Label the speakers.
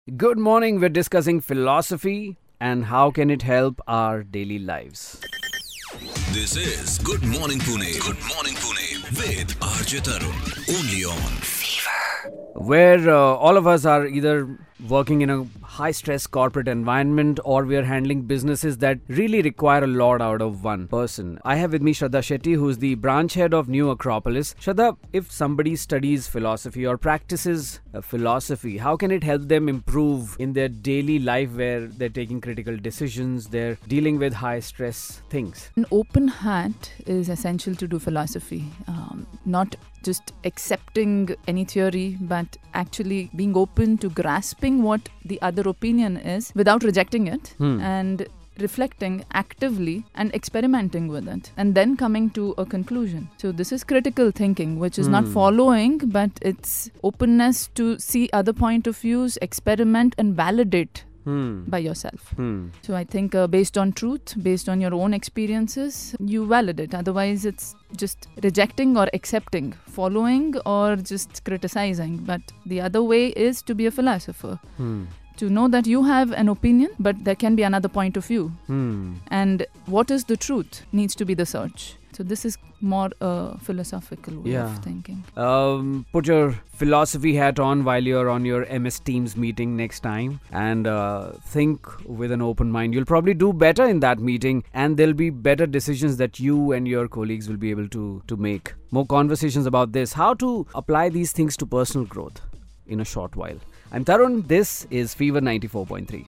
Speaker 1: Good morning. We're discussing philosophy and how can it help our daily lives.
Speaker 2: This is Good Morning Pune. Good Morning Pune with RJ Tarun. Only on
Speaker 1: Where all of us are either working in a high stress corporate environment or we are handling businesses that really require a lot out of one person. I have with me Shraddha Shetty, who's the branch head of New Acropolis. Shraddha, if somebody studies philosophy or practices philosophy, how can it help them improve in their daily life where they're taking critical decisions, they're dealing with high stress things?
Speaker 3: An open heart is essential to do philosophy. Not just accepting any theory, but actually being open to grasping what the other opinion is without rejecting it and reflecting actively and experimenting with it and then coming to a conclusion. So this is critical thinking, which is not following, but it's openness to see other point of views, experiment and validate by yourself. So I think based on truth, based on your own experiences, you validate. Otherwise it's just rejecting or accepting, following or just criticizing. But the other way is to be a philosopher. To know that you have an opinion, but there can be another point of view. And what is the truth needs to be the search. So this is more a philosophical way of thinking.
Speaker 1: Put your philosophy hat on while you're on your MS Teams meeting next time and think with an open mind. You'll probably do better in that meeting and there'll be better decisions that you and your colleagues will be able to make. More conversations about this, how to apply these things to personal growth in a short while. I'm Tarun, this is Fever 94.3.